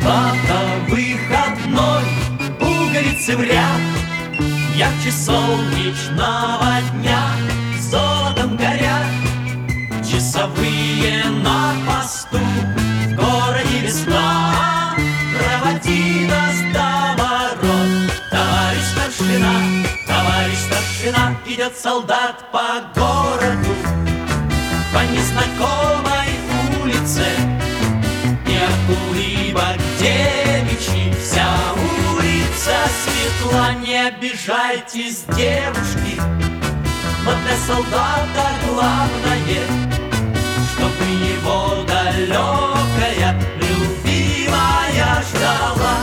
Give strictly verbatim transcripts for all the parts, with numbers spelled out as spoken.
солдата выходной, пуговицы в ряд, ярче солнечного дня, золотом горят часовые на посту. В городе весна, проводи нас до ворот. Товарищ старшина, товарищ старшина, идет солдат по городу, по незнакомой улице. И от улыбок девичьих вся улица светла. Не обижайтесь, девушки, но для солдата главное, чтобы его далекая любимая ждала.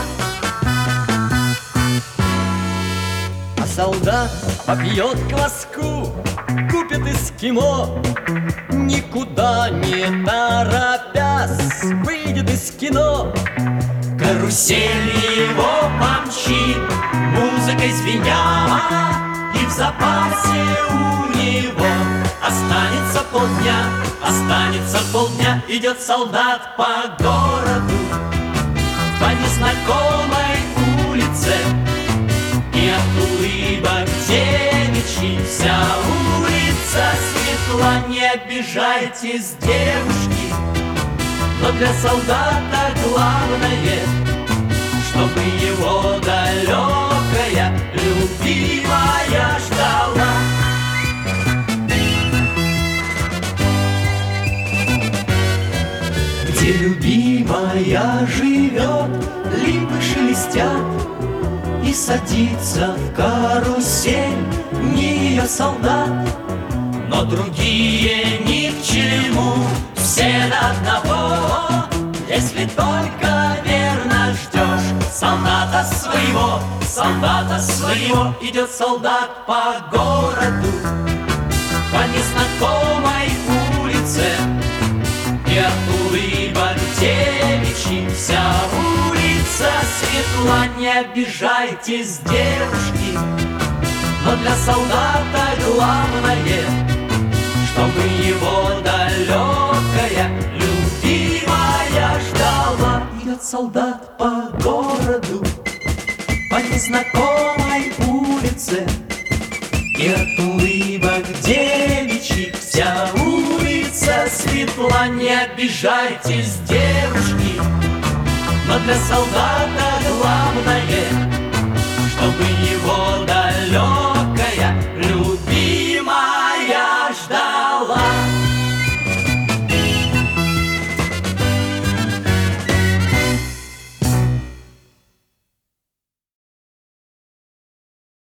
А солдат попьет кваску, купит эскимо, никуда не торопясь выйдет из кино. Карусель его помчит, музыкой звеня, и в запасе у него останется полдня, останется полдня. Идет солдат по городу, по незнакомой улице, и от улыбок девичьих вся улица светла. Не обижайтесь, девушки, но для солдата главное, чтобы его далекая любимая ждала. Где любимая живет, липы шелестят, и садится в карусель не ее солдат. Но другие ни к чему, все до одного, если только верно ждешь солдата своего, солдата своего. Идет солдат по городу, по незнакомой улице, и от улыбок девичьих вся улица светла. Не обижайтесь, девушки, но для солдата главное, чтобы его далекая любимая ждала. Идет солдат по городу, по незнакомой улице, и от улыбок девичьих вся улица светла. Не обижайтесь, девушки, но для солдата главное, чтобы его далекая